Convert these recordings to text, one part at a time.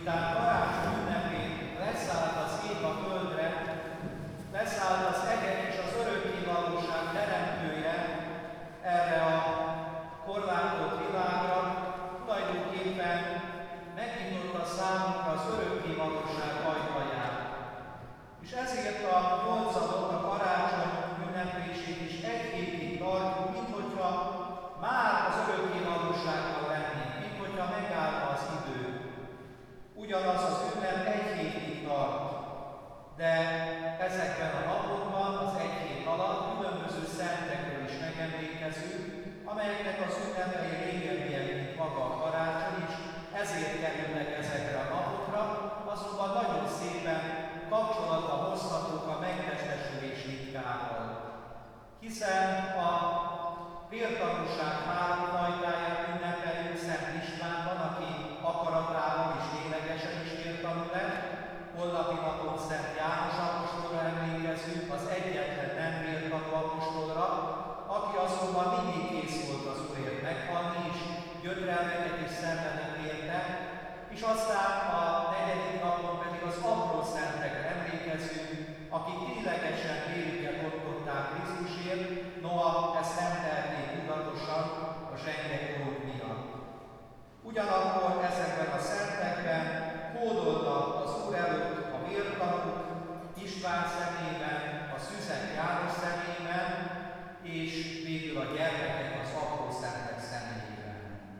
miután karácsony ünnepén leszállt az ég a földre, leszállt az eget és az örökkévalóság teremtője erre a korlátolt világra, tulajdonképpen megnyitotta számunkra az örökkévalóság ajtaját. És ezért a nyolcadot, a karácsony ünneplését is egy hétig tartjuk, minthogyha már az örökkévalóságban lennénk, minthogyha megállna az idő. Ugyanaz az ünnep egy hétig tart, de ezekben a napokban, az egy hét alatt különböző szentekről is megemlékezünk, amelyeknek az ünnepei régebbiek, mint maga a karácsony is, ezért kerülnek ezekre a napokra, azonban nagyon szépen kapcsolatba hozhatók a megtestesülés ritkával. Hiszen a vértanúság három fajtáját ünnepeljük Szent Istvánban, aki akaratával és ténylegesen is vértanú lett, holnapi napon Szent János apostolra emlékezünk, az egyetlen nem vértanú apostolra, aki azonban mindig kész volt az Úrért meghalni is, gyötrelmeket és szenvedett érte, és aztán a negyedik napon pedig az apró szentekre emlékezünk, akik ténylegesen vérüket ottották Krisztusért, noha ezt nem tehették tudatosan a zsengekoruk miatt. Ugyanakkor ezekben a szentekben hódoltak az Úr előtt a vértanúk, István szemében, a szüzek János szemében, és végül a gyermekek az apró szentek szemében.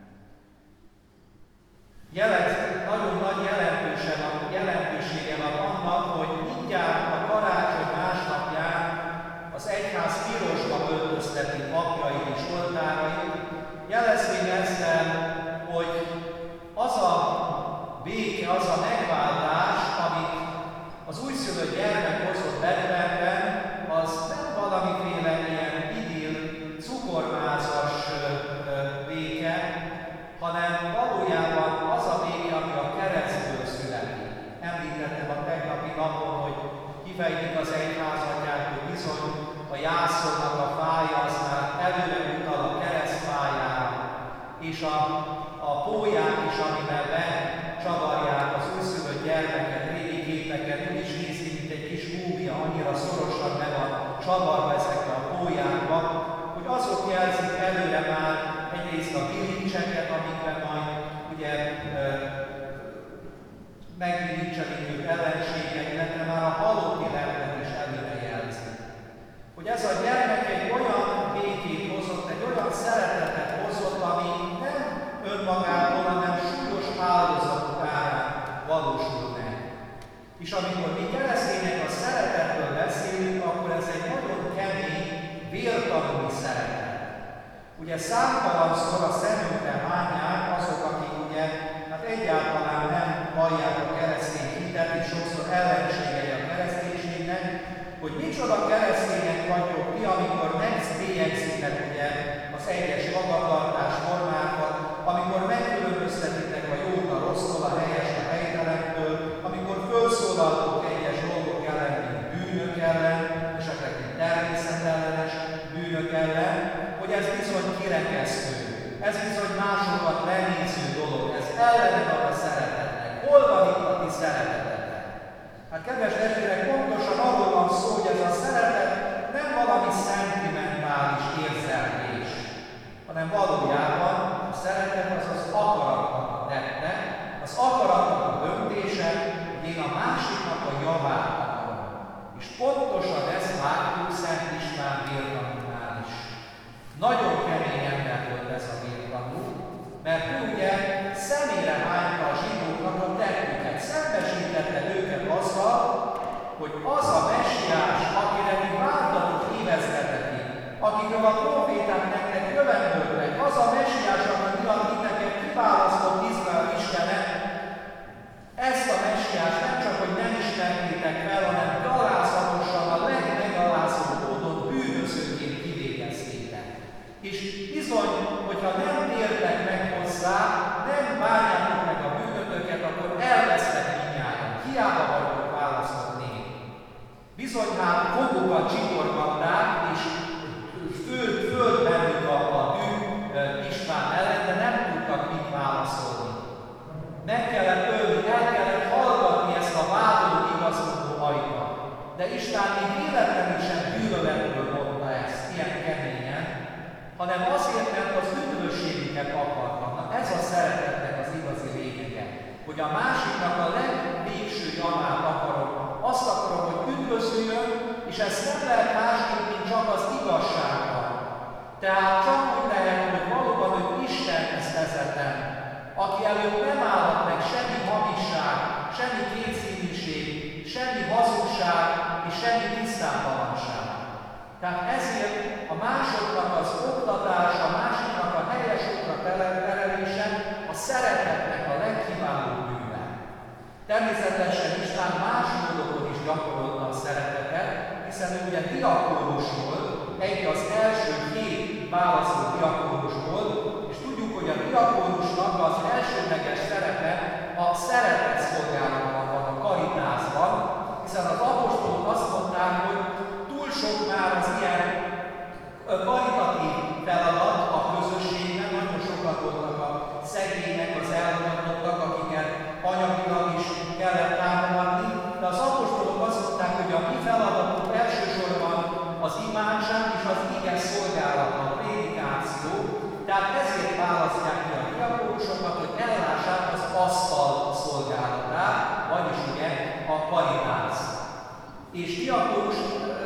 Nagyon nagy jelentősége van annak, hogy mindjárt a karácsony másnapján az egyház pirosba öltözteti papjait és oltárait, jelezvén ezzel, hogy az a béke, az a megváltás, amit az újszülött gyermek hozott Betlenben, az nem valamiféle ilyen idill, cukormázas béke, hanem valójában az a béke, ami a keresztből születik. Említettem a tegnapi napon, hogy kifejtik az egyházatját, hogy bizony a jászolnak a fája az már előre utal a keresztfájára, és a pólyák is, amivel becsavarják az újszülött gyermeket, régi képeken úgy is nézni, mint egy kis múmia, annyira szorosan be van csavarva ezekre a pólyákba, hogy azok jelzik előre már egyrészt a bilincseket, amikben majd ugye megbilincselítő ellenségek, illetve már a halotti lelket is előre jelzi. Hogy ez a gyermek egy olyan békét hozott, egy olyan szeretetet hozott, ami nem önmagából, hanem súlyos áldozatok árán valósul meg. És amikor mi keresztények a szeretetről beszélünk, akkor ez egy nagyon kemény, vértanúi szeretet. Ugye számtalanszor a szemünkre hányják azok, akik ugye egyáltalán nem vallják a keresztény hitet, és sokszor ellenségei a kereszténységnek, hogy micsoda keresztények vagytok ti, amikor megbélyegzitek ugye az egyes magatartás formákat, amikor megkülönböztetitek a jót a rossztól, a helyes a helytelektől, amikor felszólaltok egyes dolgok ellen, mint bűnök ellen, esetleg mint természetellenes bűnök ellen, hogy ez bizony kirekesztő, ez bizony másokat lenéző dolog, ez ellene van a szeretetnek. Hol van itt a ti szeretetetek? Hát kedves testvérek, pontosan arról van szó, hogy ez a szeretet nem valami szentimentális érzelmés, hanem valójában a szeretet az az akaratnak a tette, az akaratnak a döntése, hogy én a másiknak a javát akarom. És pontosan ezt látjuk Szent István vértanúnál is. Nagyon kemény ember volt ez a vértanú, mert ő ugye szemére hányta a zsidóknak a tettüket, szembesítette őket azzal, hogy az a messiás, akire mi vádlatot éveztetetik, akikről a proféták nektek jövendőltek, az a messiás, aki miatt titeket kiválasztott István még véletlenül sem gyűlöletből mondta ezt ilyen keményen, hanem azért, mert az üdvösségüket akarta. Na ez a szeretetnek az igazi lényege, hogy a másiknak a legvégső javát akarom. Azt akarom, hogy üdvözüljön, és ezt nem lehet másképp, mint csak az igazságban. Tehát csak úgy lehet, hogy valóban őt Istenhez vezetem, aki előtt nem állhat meg semmi hamisság, semmi kétszínűség, semmi hazugság és semmi tisztátalanság. Tehát ezért a másoknak az oktatása, a másiknak a helyes útra terelése a szeretetnek a legkiválóbb műve. Természetesen István más módokon is gyakorolta a szeretetet, hiszen ő ugye diakónus volt, egy az első 7 választó diakónus volt, és tudjuk, hogy a diakónusnak az elsődleges szerepe a szeretet szolgálatban van, a karitásban, hiszen az apostolok azt mondták, hogy túl sok már az ilyen karitatív feladat a közösségben, nagyon sokat voltak a szegények, az elhagyottak, akiket anyagilag is kellett támogatni, de az apostolok azt mondták, hogy a mi feladatunk elsősorban az imádság és az ige szolgálata, a prédikáció, tehát ezért választják ki a diakónusokat, hogy ellássák az asztal szolgálatát, vagyis ugye a karitász. És diakónus,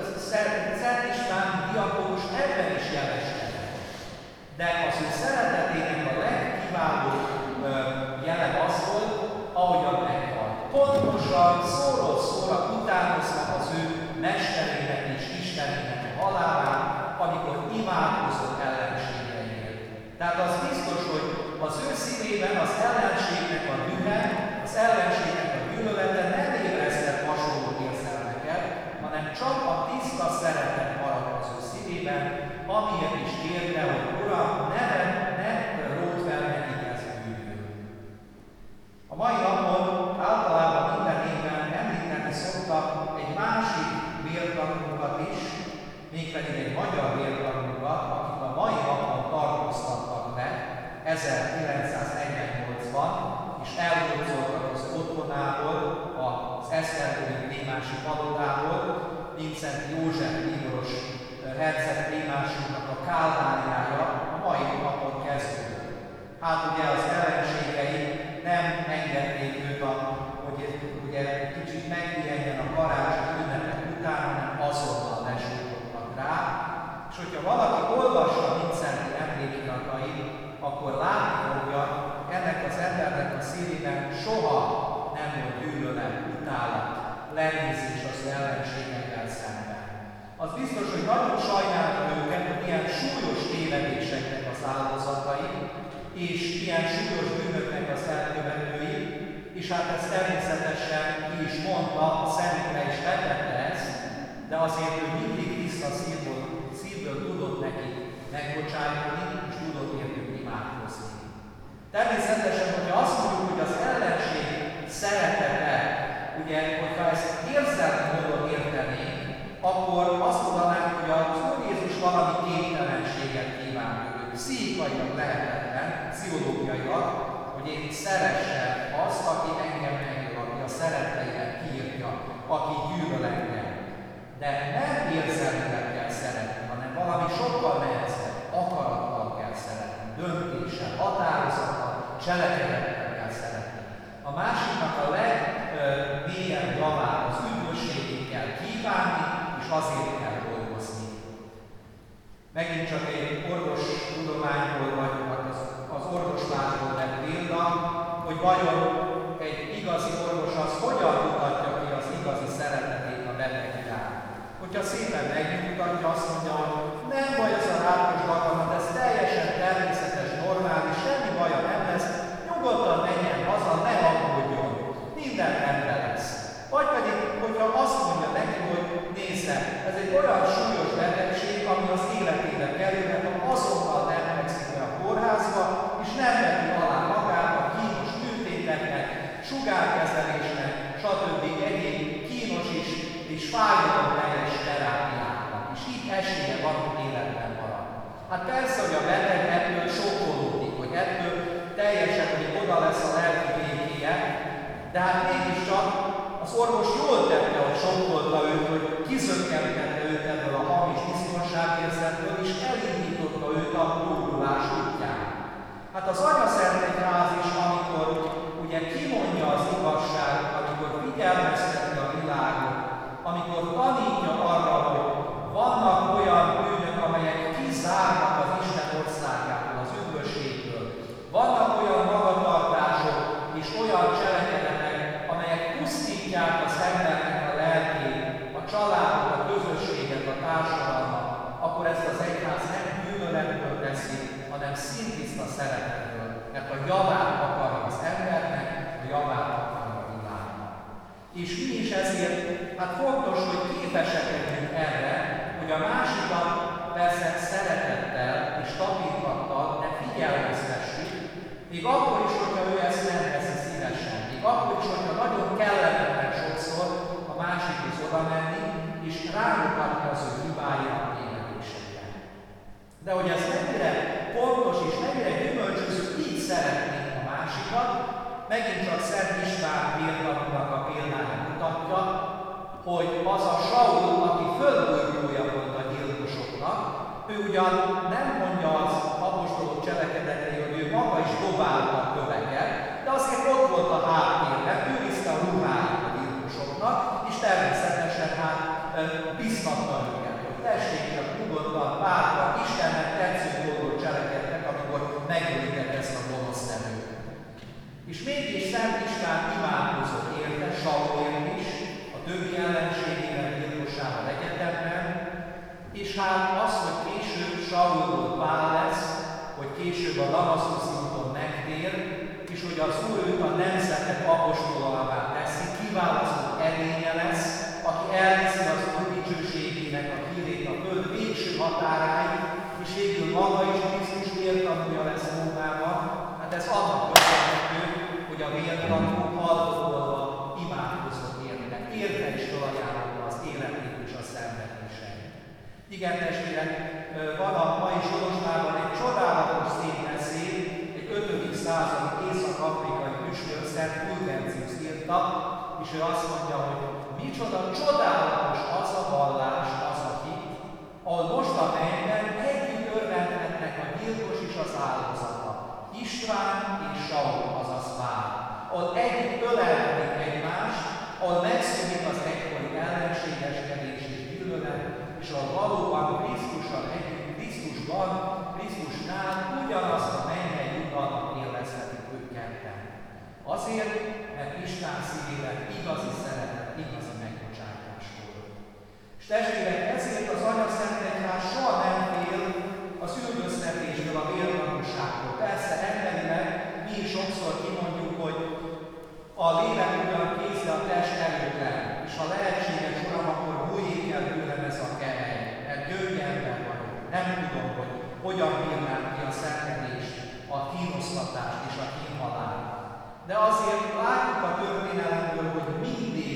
Szent István diakónus ebben is jeleskedett. De az ő szeretetének a legkiválóbb jele az volt, ahogyan meghalt. Pontosan szóról szóra utánozta az ő mesterének és Istenének a halálát, amikor imádkozott ellenségeiért. Tehát az biztos, hogy az ő szívében az ellenségnek a dühe, az ellenségnek a gyűlölete nem ébresztett hasonló érzelmeket, hanem csak a tiszta szeretet maradt az ő szívében, amiért is kérte, hogy Uram, ne ród fel nekik ez bűnül. A mai napon általában minden évben említeni szoktak egy másik vértanúkat is, mégpedig egy magyar vértanúkat, akik a mai napon tartóztattak le 1948-ban, és elhurcoltak az otthonából, az esztergomi Rémási palotából, Vincent József bíboros herceg Rémásinak a kálváriája a mai napon kezdődött. Hát ugye az ellenségei nem engedték őt, hogy ugye kicsit megpihenjen a karácsony ünnepek után, hanem azonnal lesújtottak rá. És hogyha valaki olvassa Vincent emlékiratait, akkor látni fogja, ennek az embernek a szívében soha nem volt gyűlölet, utálat, lenézés az ellenségekkel szemben. Az biztos, hogy nagyon sajnálta őket, hogy ilyen súlyos tévedéseknek az áldozatai, és ilyen súlyos bűnöknek az elkövetői, és hát ez természetesen ki is mondta, a szemükre is vetette ezt, de azért ő mindig tiszta szívből tudott nekik megbocsájtani, és tudott értük imádkozni. Természetesen, hogyha azt mondjuk, hogy az ellenség szeretete, ugye, hogyha ezt érzelmi módon értenénk, akkor azt mondanánk, hogy az Úr Jézus valami képtelenséget kíván ők, pszichikailag lehetetlen, pszichológiailag, hogy én szeressem azt, aki engem megöl, aki a szeretteimet kiírja, aki gyűlöl engem. De nem érzelmileg kell szeretni, hanem valami sokkal nehezebb, akarattal kell szeretni, döntéssel, határozattal, cselekedettel kell szeretni. A másiknak a legmélyebb javát, az üdvösségét kell kívánni, és azért kell dolgozni. Megint csak egy orvostudományból vagy az orvoslásból lett példa, hogy vajon egy igazi orvos az hogyan mutatja ki az igazi szeretetét a beteg iránt. Hogyha szépen megmutatja, azt mondja, hogy nem baj ez a rákos daganat, ez teljesen természetes, normális, semmi baja nem lesz, nyugodtan menjen haza, ne aggódjon, minden rendben lesz. Vagy pedig, hogyha azt mondja neki, hogy nézze, ez egy olyan súlyos betegség, ami az életébe kerülhet, ha azonnal nem fekszik be a kórházba, és nem veti alá magát a kínos műtéteknek, sugárkezelésnek, stb. Egyéb kínos és fájdalomteljes terápiáknak. És így esélye van, hogy életben marad. Hát persze, hogy a beteg ettől sokkolódik, hogy ettől teljesen, hogy oda lesz a lelki békéje, de hát mégiscsak az orvos jól tette, hogy sokkolta őt, hogy kizökkentette őt ebből a hamis biztonságérzetből, és elindította őt a gyógyulás útján. Hát az Anyaszentegyház is, amikor ugye kimondja az igazságot, amikor figyelmezteti a világot, amikor tanítja arra, hogy vannak olyan bűnök, amelyek kizárnak az Isten országából, az üdvösségből. Vannak olyan magatartások és olyan cselekedetek, amelyek pusztítják az embernek a lelkét, a családot, a közösséget, a társadalmat, akkor ezt az egyház nem gyűlöletből teszi, hanem színtiszta szeretetből, mert a javát akarja az embernek, a javát akarja a világnak. És mi is ezért, hát fontos, hogy képesek legyünk erre, hogy a másikat persze szeretettel és tapintattal, de figyelmeztessük, még akkor is, hogyha ő ezt nem teszi szívesen, még akkor is, hogyha nagyon kellemetlen sokszor a másikhoz oda menni, és rámutatni az ő hibáinak tévedésekben. De hogy ez mennyire fontos és mennyire gyümölcsöző, így szeretnénk a másikat, megint csak Szent István vértanúnak a példája mutatja, hogy az a Saul, aki fölbújtója volt a gyilkosoknak, ő ugyan nem mondja az apostolok cselekedetei, hogy ő maga is dobálta a köveket, de azért ott volt a háttérben, őrizte a ruháit a gyilkosoknak, és természetesen biztatta őket, hogy tessék csak nyugodtan, bátran, Istennek tetsző dolgot cselekedtek, amikor megölitek ezt a gonosz nevőt. És mégis Szent István imádkozott érte, Saulért is, a többi ellenségével, gyilkosával egyetemben, és hát az, hogy később Saulból Pál lesz, hogy később a Damaszkuszi úton megtér, és hogy az Úr őt a nemzetek apostolavá teszi, kiválasztott erénye lesz, aki elviszi az Úr dicsőségének a hírét a föld végső határáig, és végül maga is Krisztus vértanúja lesz Rómában. Hát ez annak köszönhető, hogy a vértanú haldokolva imádkozott érte. Érte is felajánlotta az életét és a szenvedéseit. Igen, testvérek, van a mai Sorosnában egy csodálatos szép beszéd, egy 5. századi észak-afrikai püspök, Szent Fulgencius írta, és ő azt mondja, hogy micsoda csodálatos az a vallás, az a hit, ahol most a mennyben együtt örvendhetnek a gyilkos és az áldozata, István és Saul, azaz Pál, ahol együtt ölelhetik egymást, ahol megszűnik az egykori ellenségeskedés és gyűlölet, és ahol valóban Krisztussal együtt, Krisztusnál ugyanazt a mennyei jutalmat élvezhetik ők ketten. Azért, mert Isten szívében igazi szeretet, igazi megbocsátás volt. És testvérek, ezért az Anyaszentegyház soha nem fél az üldöztetésből, a vértanúságtól. Persze emberileg mi is sokszor kimondjuk, hogy a lélek ugyan kézi a test előtlen, és ha lehetséges, Uram, akkor bújjék el tőlem ez a kehely, mert gyöngy ember vagyok. Nem tudom, hogy hogyan bírnám ki a szenvedést, a kínosztatást és a kínhalált. De azért látjuk a történelemből, hogy mindig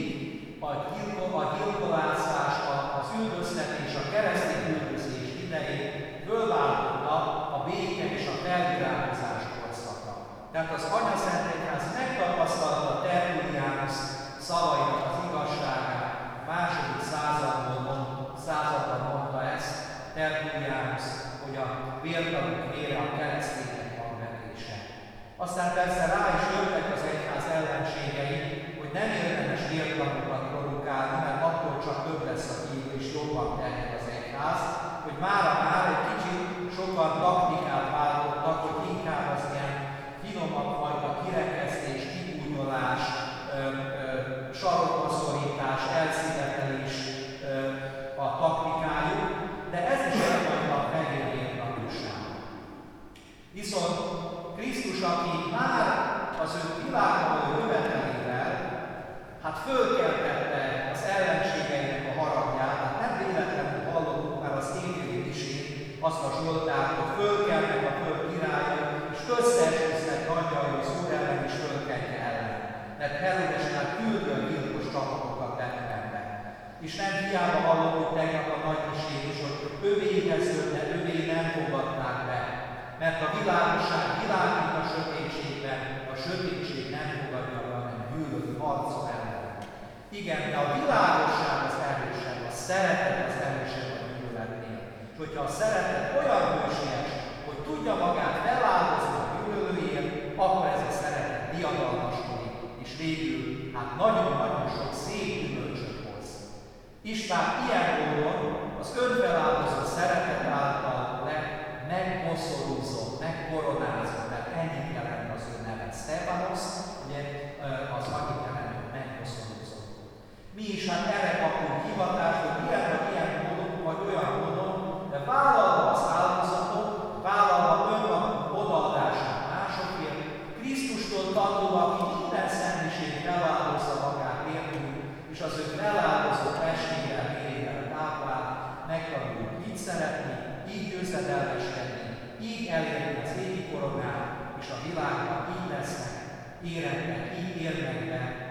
a gyilkolászás, az üldöztetés, a keresztény üldözés idején fölváltotta a béke és a felvirágozás korszaka. Tehát az Anyaszentegyház megtapasztalta Tertullianus szavainak az igazságát, második században mondta ezt Tertullianus, hogy a vértanúk vére a keresztények magvetése. Aztán persze rá is jöttek az egyház ellenségei, hogy nem érdemes vértanúkat produkálni, mert akkor csak több lesz a hívő és jobban terjed az egyház, hogy mára már egy kicsit sokan taktikát váltottak, hogy inkább az ilyen finomabb fajta kirekesztés, kigúnyolás, sarokba szorítás, elszigetelés a taktikájuk, de ez is egyfajta a fehér vértanúság. Viszont Krisztus, aki már az ő világban jövetelével, hát fölkeltette az ellenségeinek a haragját, hát nem véletlenül hallottuk már az évvégi misét, azt a Zsoltárt, hogy fölkelnek a föld királyai, és összeesküsznek nagyjai az Úr ellen és fölkeltje ellen. Mert Herodesnál küldő a gyilkos csapatokat Betlehembe. És nem hiába hallottuk tegnap a nagy misét is, hogy övéhez jött, de övé nem fogadták be. Mert a világosság világít a sötétségben, a sötétség nem fogadja be, hanem gyűlöli, harcol ellen. Igen, de a világosság az erősebb, a szeretet az erősebb a gyűlöletnél. És hogyha a szeretet olyan hősies, hogy tudja magát feláldozni a gyűlölőért, akkor ez a szeretet diadalmaskodik, és végül hát nagyon-nagyon sok szép gyümölcsöt hoz. István ilyen módon az önfeláldozó szeretet által lett megmoszorúzott, megkoronázott, mert ennyit jelent az ő neve. Stephanos, ugye az annyit jelent, hogy megmoszorúzott. Mi is hát erre kapunk hivatást, hogy ilyen vagy ilyen módon, vagy olyan módon, de vállalva az áldozatot, vállalva önmagunk odaadását másokért, Krisztustól tanulva, aki minden szentiség feláldozza magát értünk, és az ő feláldozott testével, vérével táplál, megtanuljuk így szeretni, így győzedelmeskedni, így elérni az égi koronát, és a világban így lesznek, éretnek, így érnek be,